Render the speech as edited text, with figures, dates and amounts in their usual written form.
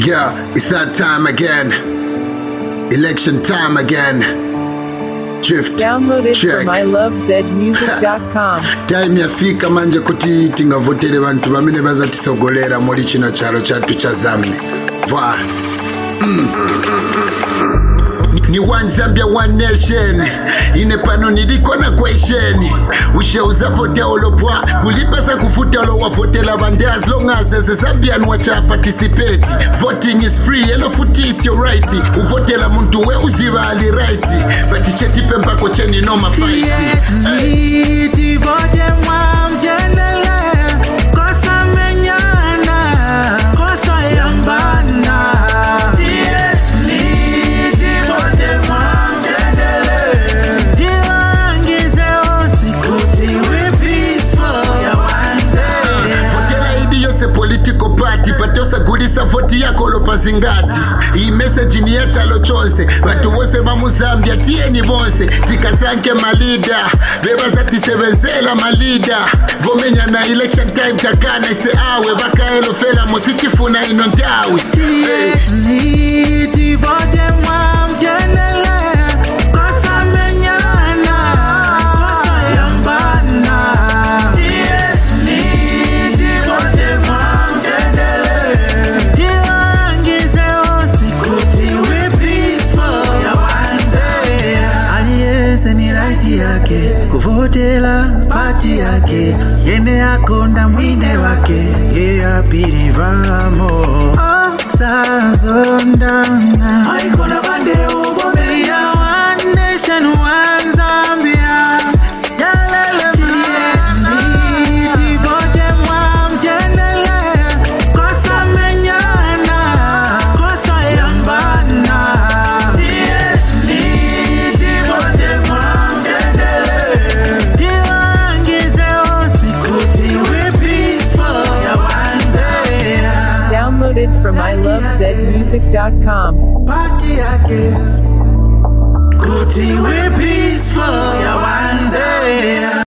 Yeah, it's that time again. Election time again. Drift. Download it Check. from ilovezmusic.com. Time yafika manje kuti tingavotele vantu vamene vazatisogolera muri chino chalo chatu cha Zambia. Va. Ni one Zambia, one nation. Ine pano niliko na question. Usheuza vote olopwa kulipa sa kufuta lo wafotela bande as long as the Zambian wacha participate. Voting is free, hello futi is your right. Uvotela muntu we uziva ali right. But cheti pempa kocheni no ma fight. Ti vote mwamdelele kosa menyana kosa yambana. Political party patosa gudisa voti yako lopazingati. Hii message ni ya chalo chonse watu wose mamu Zambia tieni bonse tikasanke malida beba zati sebenzela malida vomenya na election time kakana ise awe vakaelo fela mositifuna inondawi. Ti vote mwamdelele kosa menyana kosa yambana. Ni right yake kuvotela party yake yene akonda mwine wake ye apiri vamo sazondana aikona bande uvomelia one nation one Zambia galele ti vote mwamdelele kosa menyana kosa yambana. Downloaded from ilovezmusic.com. Party yake kuti we peaceful ya wanze.